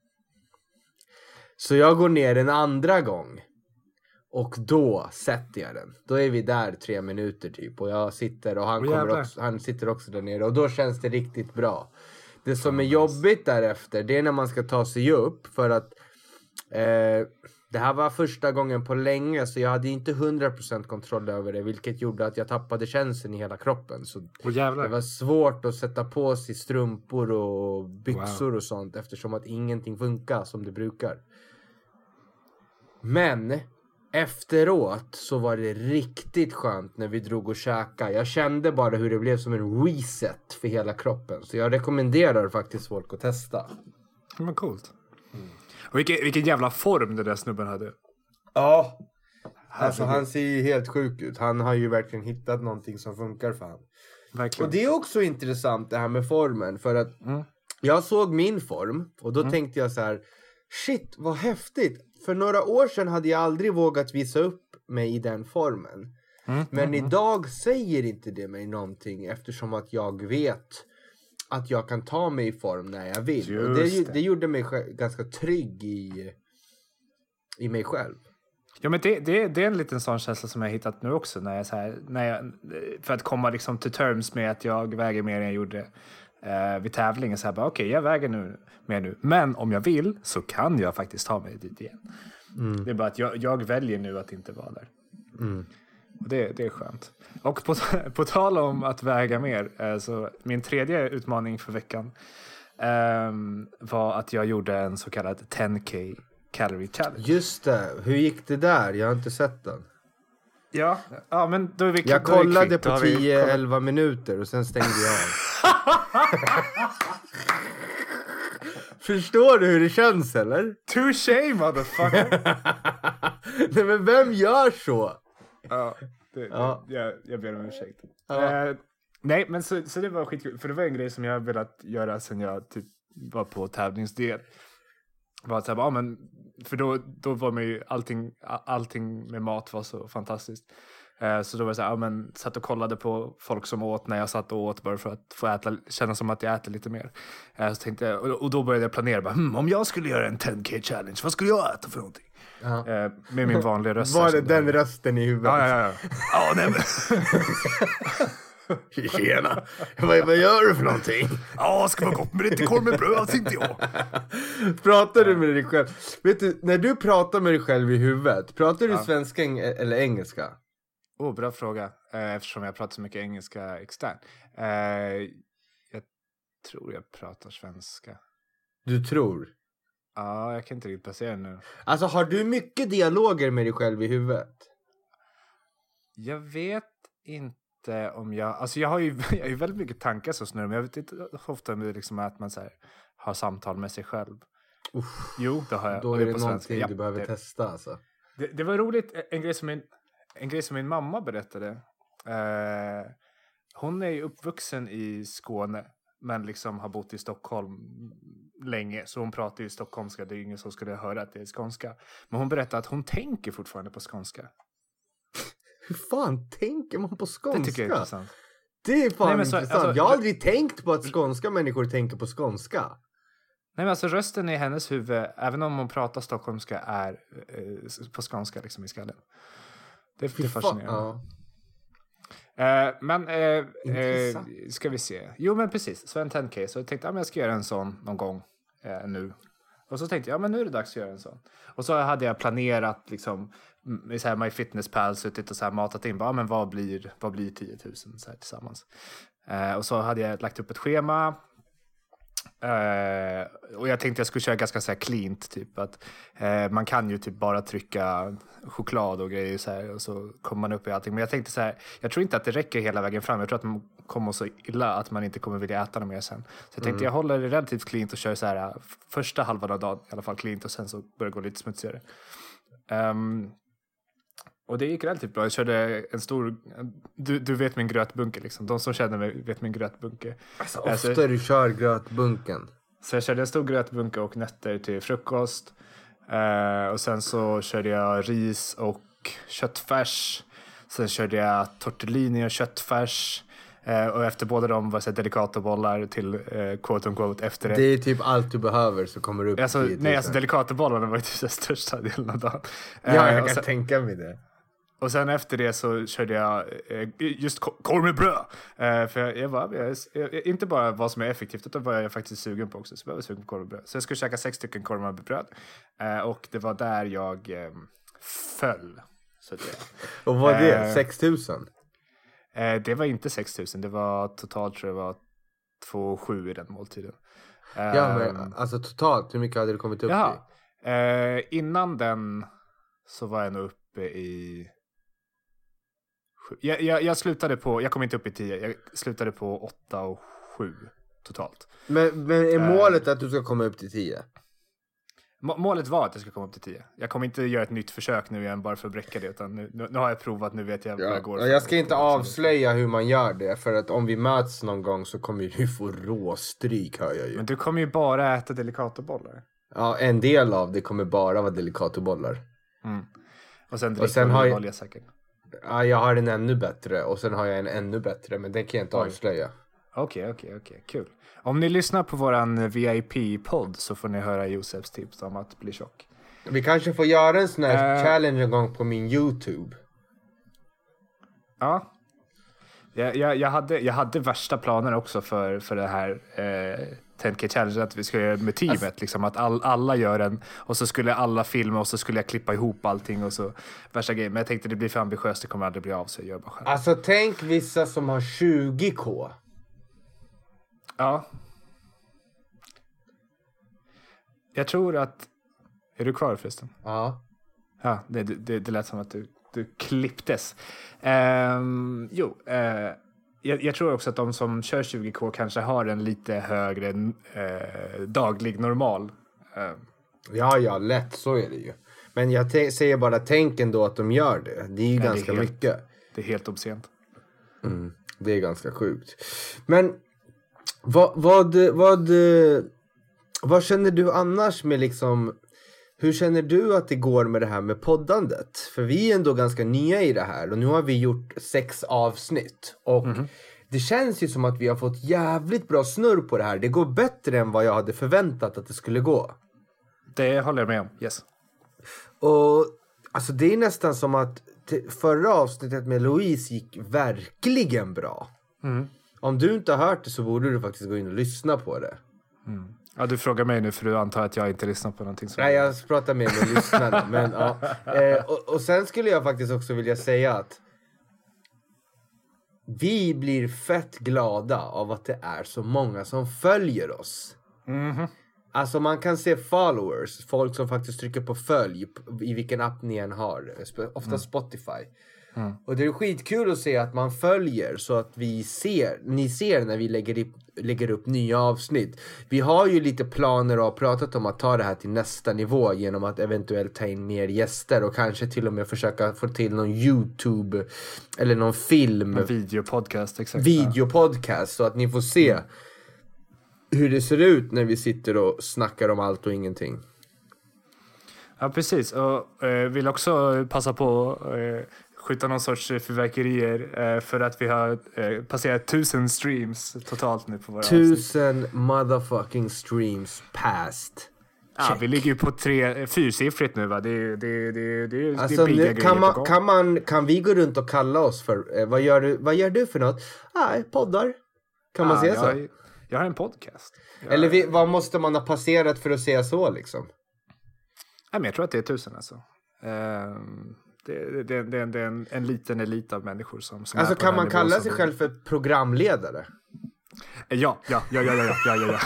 Så jag går ner en andra gång. Och då sätter jag den. Då är vi där tre minuter typ. Och jag sitter och han, oh, kommer också, han sitter också där nere. Och då känns det riktigt bra. Det som är jobbigt därefter, det är när man ska ta sig upp. För att eh, det här var första gången på länge. Så jag hade inte hundra procent kontroll över det. Vilket gjorde att jag tappade känslan i hela kroppen. Så oh, det var svårt att sätta på sig strumpor och byxor wow. och sånt. Eftersom att ingenting funkar som det brukar. Men efteråt så var det riktigt skönt när vi drog och käkade. Jag kände bara hur det blev som en reset för hela kroppen. Så jag rekommenderar faktiskt folk att testa. Men coolt. Mm. Och vilken, vilken jävla form det där snubben hade. Ja. Alltså han ser ju helt sjuk ut. Han har ju verkligen hittat någonting som funkar för han. Verkligen. Och det är också intressant det här med formen. För att mm. jag såg min form. Och då mm. tänkte jag så här. Shit, vad häftigt. För några år sedan hade jag aldrig vågat visa upp mig i den formen. Mm. Men mm. idag säger inte det mig någonting. Eftersom att jag vet att jag kan ta mig i form när jag vill. Och det, det. det gjorde mig ganska trygg i, i mig själv. Ja, men det, det, det är en liten sån känsla som jag har hittat nu också. När jag, så här, när jag, för att komma liksom till terms med att jag väger mer än jag gjorde eh, vid tävlingen. Så här, okej, okay, jag väger nu mer nu. Men om jag vill så kan jag faktiskt ta mig dit igen. Mm. Det är bara att jag, jag väljer nu att inte vara där. Mm. Och det, det är skönt. Och på, på tal om att väga mer. Eh, så min tredje utmaning för veckan eh, var att jag gjorde en så kallad ten K Calorie Challenge. Just det. Hur gick det där? Jag har inte sett den. Ja, ja men då är vi Jag kollade vi på tio elva minuter och sen stängde jag av. Förstår du hur det känns, eller? Touché, motherfucker. Nej, men vem gör så? Ja, det, ja. Det, jag, jag ber om ursäkt. Ja. Uh, nej, men så, så det var skitkul. För det var en grej som jag velat göra sen jag typ var på tävlingsdel. Var att säga, ja, men för då, då var man ju allting, allting med mat var så fantastiskt. Eh, så då var det så här, ja, men satt och kollade på folk som åt när jag satt och åt bara för att få äta, känna som att jag äter lite mer. Eh, så tänkte jag, och, och då började jag planera, bara, hm, om jag skulle göra en ten K challenge, vad skulle jag äta för någonting? Uh-huh. Eh, med min vanliga röst. Var det den rösten i huvudet? Ja, ja, ja. Ja, nej, men... Tjena, vad, vad gör du för någonting? Ja, ska vara gott med lite korv med bröd, tänkte jag. Pratar du med dig själv? Vet du, när du pratar med dig själv i huvudet, pratar du ja. svenska eller engelska? Oh, bra fråga. Eh, eftersom jag pratar så mycket engelska externt. Eh, jag tror jag pratar svenska. Du tror? Ja, jag kan inte riktigt placera nu. Alltså, har du mycket dialoger med dig själv i huvudet? Jag vet inte om jag... Alltså, jag har ju, jag har ju väldigt mycket tankar som snurrar. Men jag vet inte ofta om det liksom är att man så här, har samtal med sig själv. Uff, jo, det har jag. Då är det, det någonting ja, du behöver det, testa, alltså. Det, det var roligt. En grej som min, en grej som min mamma berättade. Eh, hon är ju uppvuxen i Skåne. Men liksom har bott i Stockholm länge. Så hon pratar ju stockholmska. Det är ingen som skulle höra att det är skånska. Men hon berättade att hon tänker fortfarande på skånska. Hur fan tänker man på skånska? Det tycker jag är intressant. Det är fan Nej, så, intressant. Alltså, jag har aldrig tänkt på att skånska människor tänker på skånska. Nej, men alltså rösten i hennes huvud, även om hon pratar stockholmska, är eh, på skånska liksom i skallen. Det, det är fascinerande. Ja. Uh, men uh, uh, ska vi se. Jo, men precis. Så en ten K. Så jag tänkte att ja, jag ska göra en sån någon gång uh, nu. Och så tänkte jag, ja men nu är det dags att göra en sån. Och så hade jag planerat liksom i så här MyFitnessPal suttit och så här matat in. Ja, men vad blir, vad blir tio tusen så här tillsammans? Uh, och så hade jag lagt upp ett schema. Uh, och jag tänkte jag skulle köra ganska så här cleant typ att uh, man kan ju typ bara trycka choklad och grejer så här, och så kommer man upp i allting, men jag tänkte så här, jag tror inte att det räcker hela vägen fram. Jag tror att man kommer så illa att man inte kommer vilja äta något mer sen. Så jag tänkte mm. jag håller det relativt cleant och kör så här första halvan av dagen i alla fall cleant och sen så börjar det gå lite smutsigare. Um, Och det gick relativt bra. Jag körde en stor... Du, du vet min grötbunke liksom. De som känner mig vet min grötbunke. Alltså, alltså ofta du kör grötbunken. Så jag körde en stor grötbunke och nötter till frukost. Uh, och sen så körde jag ris och köttfärs. Sen körde jag tortellini och köttfärs. Uh, och efter båda dem var så delikata bollar till uh, quote on quote efter det. Det är typ allt du behöver så kommer du upp alltså, nej, alltså delikata bollarna var ju typ största delen av dagen. Uh, ja, jag kan sen, tänka mig det. Och sen efter det så körde jag eh, just korv med bröd. Eh, för jag, jag var jag, jag, inte bara vad som är effektivt utan vad jag faktiskt sugen på också. Så jag var sugen på korv med bröd. Så jag skulle käka sex stycken korv med bröd. Eh, och det var där jag eh, föll. Så det, och vad var det? Eh, sex tusen? Eh, det var inte sex tusen. Det var totalt tror jag var två sju i den måltiden. Eh, ja, men alltså totalt, hur mycket hade du kommit upp ja, i? Eh, innan den så var jag nog upp uppe i... Jag, jag, jag slutade på... Jag kom inte upp i tio. Jag slutade på åtta och sju totalt. Men, men är målet uh, att du ska komma upp till tio? Må, målet var att jag ska komma upp till tio. Jag kommer inte göra ett nytt försök nu igen bara för att bräcka det. Utan nu, nu, nu har jag provat, nu vet jag ja, vad jag går för. Jag ska inte avslöja hur man gör det. För att om vi möts någon gång så kommer du få råstryk, hör jag ju. Men du kommer ju bara äta delicatobollar. Ja, en del av det kommer bara vara delicatobollar. Mm. Och sen dricker du jag... olja säkert. Ja, jag har en ännu bättre. Och sen har jag en ännu bättre. Men den kan jag inte Oj. avslöja. Okej, okej, okej. Kul. Om ni lyssnar på våran V I P-podd så får ni höra Josefs tips om att bli tjock. Vi kanske får göra en sån här uh, challenge en gång på min YouTube. Ja. Jag, jag, jag, hade, jag hade värsta planer också för, för det här eh, ten K challenge att vi ska göra med teamet. Alltså, liksom, att all, alla gör en och så skulle alla filma och så skulle jag klippa ihop allting och så värsta grejen. Men jag tänkte det blir för ambitiöst, det kommer aldrig bli av så jag gör bara själv. Alltså tänk vissa som har tjugo K. Ja. Jag tror att... Är du kvar förresten? Ja. Ja, det, det, det lät som att du, du klipptes. Um, jo, uh, jag, jag tror också att de som kör tjugo K kanske har en lite högre uh, daglig normal. Uh. Ja, ja, lätt. Så är det ju. Men jag te- säger bara, tänk ändå att de gör det. Det är ju Nej, ganska det är helt, mycket. Det är helt obscent. Mm, det är ganska sjukt. Men... Vad, vad, vad, vad känner du annars med liksom, hur känner du att det går med det här med poddandet? För vi är ändå ganska nya i det här och nu har vi gjort sex avsnitt och mm-hmm. det känns ju som att vi har fått jävligt bra snurr på det här. Det går bättre än vad jag hade förväntat att det skulle gå. Det håller jag med om, yes. Och alltså det är nästan som att t- förra avsnittet med Louise gick verkligen bra. Mm. Om du inte har hört det så borde du faktiskt gå in och lyssna på det. Mm. Ja, du frågar mig nu för du antar att jag inte lyssnar på någonting. Som Nej, jag pratar med med lyssnarna. men, ja. eh, och, och sen skulle jag faktiskt också vilja säga att vi blir fett glada av att det är så många som följer oss. Mm-hmm. Alltså man kan se followers, folk som faktiskt trycker på följ i vilken app ni än har. Ofta mm. Spotify. Mm. Och det är skitkul att se att man följer så att vi ser, ni ser när vi lägger upp, lägger upp nya avsnitt. Vi har ju lite planer och har pratat om att ta det här till nästa nivå genom att eventuellt ta in mer gäster och kanske till och med försöka få till någon YouTube eller någon film. En videopodcast, exakt. Videopodcast så att ni får se mm. hur det ser ut när vi sitter och snackar om allt och ingenting. Ja, precis. Och eh, vill också passa på eh, skjuta någon sorts fyrverkerier eh, för att vi har eh, passerat tusen streams totalt nu på våra Tusen avsnitt. Motherfucking streams past. Ja, vi ligger ju på tre, fyrsiffrigt nu va? Det, det, det, det, alltså, det är nu, kan, man, kan, man, kan vi gå runt och kalla oss för, eh, vad, gör du, vad gör du för något? Nej, poddar. Kan man ja, säga jag, så? Jag har en podcast. Jag, Eller vi, vad måste man ha passerat för att säga så liksom? Nej, men jag tror att det är tusen alltså. Um, Det, det, det, det är en, en liten elit av människor som... som alltså kan man kalla sig själv för programledare? Ja, ja, ja, ja, ja, ja, ja,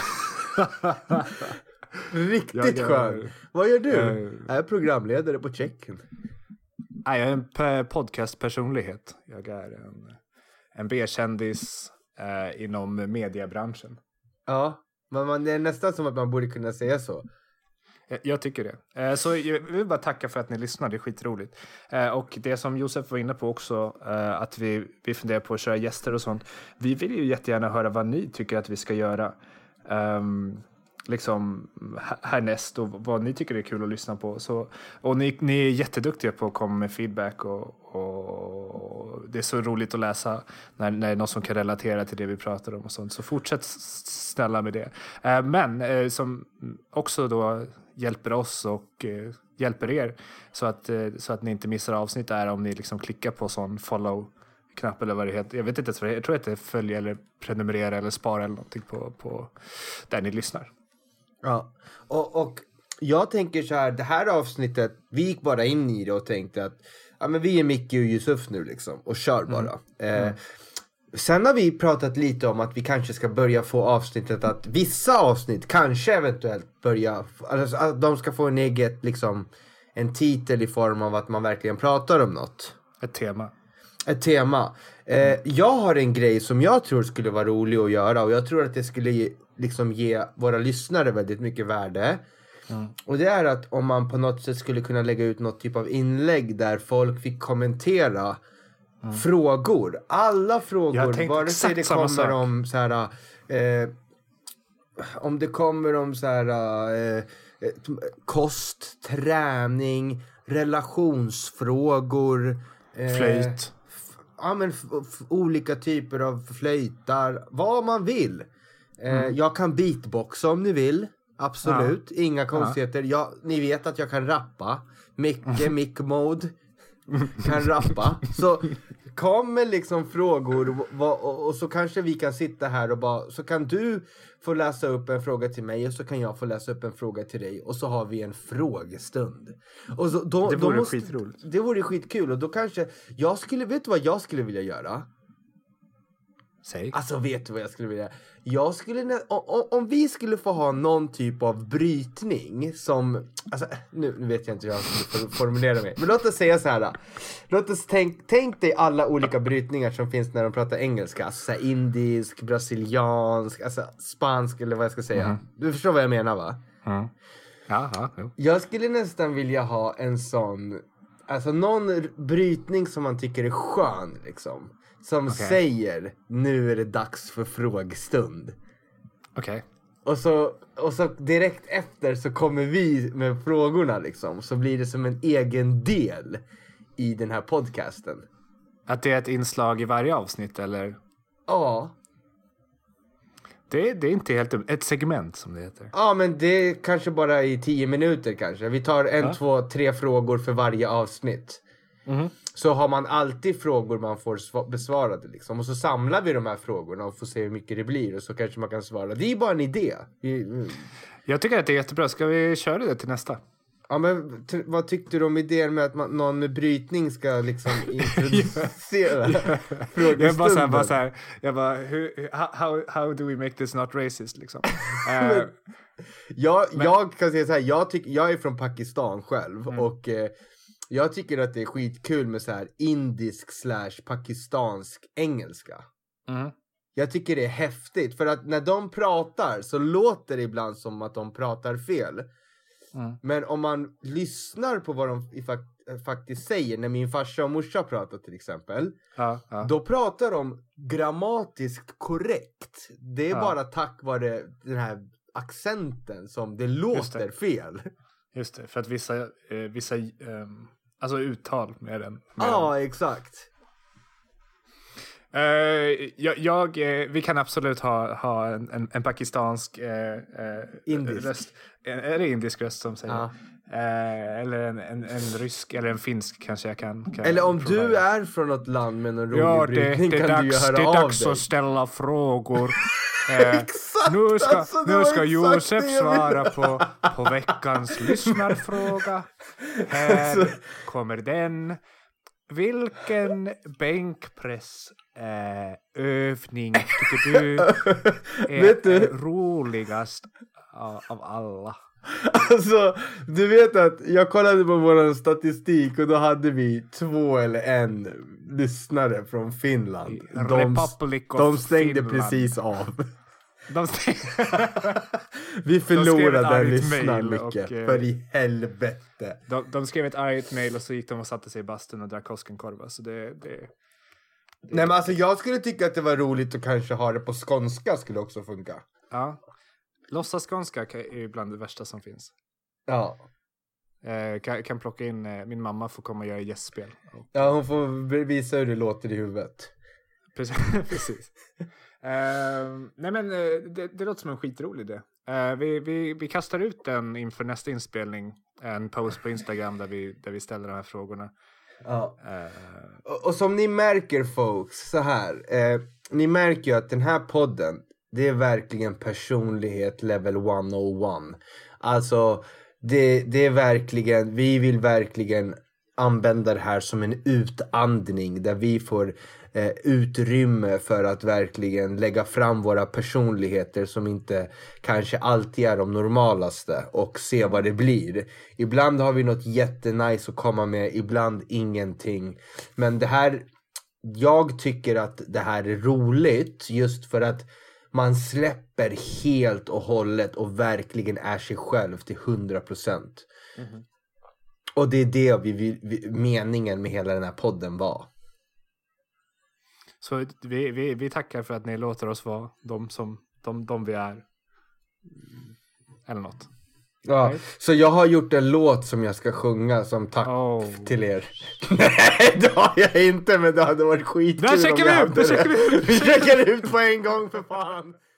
ja. Riktigt ja, skön. Vad gör du? Uh, jag är programledare på Checken. Nej, jag är en p- podcastpersonlighet. Jag är en, en B-kändis eh, inom mediebranschen. Ja, men man, det är nästan som att man borde kunna säga så. Jag tycker det. Så jag vill bara tacka för att ni lyssnar. Det är skitroligt. Och det som Josef var inne på också, att vi, vi funderar på att köra gäster och sånt. Vi vill ju jättegärna höra vad ni tycker att vi ska göra. Um, liksom härnäst och vad ni tycker är kul att lyssna på. Så, och ni, ni är jätteduktiga på att komma med feedback och, och det är så roligt att läsa när, när det är någon som kan relatera till det vi pratar om och sånt. Så fortsätt snälla med det. Uh, men uh, som också då hjälper oss och uh, hjälper er så att, uh, så att ni inte missar avsnitt är om ni liksom klickar på sån follow-knapp eller vad det heter. Jag vet inte ens vad det är. Jag tror att det är följa eller prenumerera eller spara eller någonting på, på där ni lyssnar. Ja, och, och jag tänker så här, det här avsnittet, vi gick bara in i det och tänkte att ja, men vi är Micke och Yusuf nu liksom och kör bara. Mm. Eh, mm. Sen har vi pratat lite om att vi kanske ska börja få avsnittet att vissa avsnitt kanske eventuellt börja, alltså att de ska få en eget liksom en titel i form av att man verkligen pratar om något. Ett tema. Ett tema. Eh, jag har en grej som jag tror skulle vara rolig att göra. Och jag tror att det skulle ge, liksom ge våra lyssnare väldigt mycket värde. Mm. Och det är att om man på något sätt skulle kunna lägga ut något typ av inlägg där folk fick kommentera mm. frågor. Alla frågor. Vare sig det kommer om så här... Eh, om det kommer om så här... Eh, kost, träning, relationsfrågor. Eh, Flöjt. Ja, men f- f- olika typer av flöjtar. Vad man vill. Eh, mm. Jag kan beatboxa om ni vill. Absolut. Ja. Inga konstigheter. Ja. Jag, ni vet att jag kan rappa. Micke, Mick Mode kan rappa. Så kommer liksom frågor och, och, och så kanske vi kan sitta här och bara, så kan du få läsa upp en fråga till mig och så kan jag få läsa upp en fråga till dig och så har vi en frågestund. Och så, då, det vore då måste, skitroligt. Det vore skitkul och då kanske jag skulle, vet du vad jag skulle vilja göra? Säg. Alltså vet du vad jag skulle vilja? Jag skulle, om, om vi skulle få ha någon typ av brytning som, alltså nu, nu vet jag inte hur jag skulle formulera mig. Men låt oss säga så här. Låt oss tänk, tänk dig alla olika brytningar som finns när de pratar engelska. Alltså så här, indisk, brasiliansk, alltså spansk eller vad jag ska säga. Mm. Du förstår vad jag menar va? Mm. Ja, ja, ja. Jag skulle nästan vilja ha en sån, alltså någon brytning som man tycker är skön liksom. Som okay. säger, nu är det dags för frågestund. Okej. Okay. Och så, och så direkt efter så kommer vi med frågorna liksom. Så blir det som en egen del i den här podcasten. Att det är ett inslag i varje avsnitt eller? Ja. Det, det är inte helt ett segment som det heter. Ja, men det är kanske bara i tio minuter kanske. Vi tar en, ja. två, tre frågor för varje avsnitt. Mm-hmm. Så har man alltid frågor man får sv- besvarade liksom. Och så samlar vi de här frågorna och får se hur mycket det blir. Och så kanske man kan svara. Det är bara en idé. Vi, mm. Jag tycker att det är jättebra. Ska vi köra det till nästa? Ja, men t- vad tyckte du om idén med att man, någon med brytning ska liksom introducera frågestunden? Jag bara så här, bara så här, jag bara, hur, how, how do we make this not racist liksom? men, uh, jag, men, jag kan säga så här, jag, tyck, jag är från Pakistan själv mm. och eh, jag tycker att det är skitkul med så här indisk slash pakistansk engelska. Mm. Jag tycker det är häftigt för att när de pratar så låter det ibland som att de pratar fel. Mm. Men om man lyssnar på vad de fakt- faktiskt säger, när min farsa och morsa pratar till exempel, ja, ja. då pratar de grammatiskt korrekt. Det är ja. bara tack vare den här accenten som det låter det. fel. Just det, för att vissa, eh, vissa eh, alltså uttal med den. Med ja, den. exakt. Uh, jag, jag eh, vi kan absolut ha, ha en, en, en pakistansk eh, eh, indisk. röst. Är det indisk röst som säger? Ja. Eh, eller en, en, en rysk eller en finsk kanske jag kan. kan eller om provera. Du är från något land med någon rolig ja, det, brytning det kan dags, du ju höra det är av dags dig. att ställa frågor. eh, exakt, nu ska, alltså, nu ska Josef svara på, på veckans lyssnarfråga. Här alltså. kommer den. Vilken bänkpress eh, övning tycker du är vet du? roligast av, av alla? Alltså, du vet att jag kollade på vår statistik och då hade vi två eller en lyssnare från Finland. De, de stängde Finland. precis av. De stäng... Vi förlorade en lyssnare mycket, för i helvete. De, de skrev ett argt mail och så gick de och satte sig i bastun och drack Koskenkorva. Så det, det, det... Nej men alltså jag skulle tycka att det var roligt att kanske ha det på skånska skulle också funka. Ja, låtsas skånska är bland det värsta som finns. Ja. Eh, kan, kan plocka in, eh, min mamma får komma och göra gästspel. Och... Ja, hon får visa hur det låter i huvudet. Precis. Precis. Uh, nej men uh, det, det låter som en skitrolig idé. Uh, vi, vi, vi kastar ut den inför nästa inspelning. En post på Instagram där vi, där vi ställer de här frågorna. Ja. Uh, och, och som ni märker folks, så här. Uh, ni märker ju att den här podden, det är verkligen personlighet level etthundraett. Alltså det, det är verkligen, vi vill verkligen använda det här som en utandning där vi får eh, utrymme för att verkligen lägga fram våra personligheter som inte kanske alltid är de normalaste och se vad det blir. Ibland har vi något jättenice att komma med, ibland ingenting. Men det här, jag tycker att det här är roligt just för att man släpper helt och hållet och verkligen är sig själv till hundra procent. Mm-hmm. Och det är det vi, vi, meningen med hela den här podden var. Så vi, vi, vi tackar för att ni låter oss vara de, som, de, de vi är. Eller något. Ja, right? Så jag har gjort en låt som jag ska sjunga som tack oh. till er. Nej, det har jag inte, men det hade varit skitkul. Där checkar vi ut, där checkar vi ut. Vi checkar ut på en gång för fan.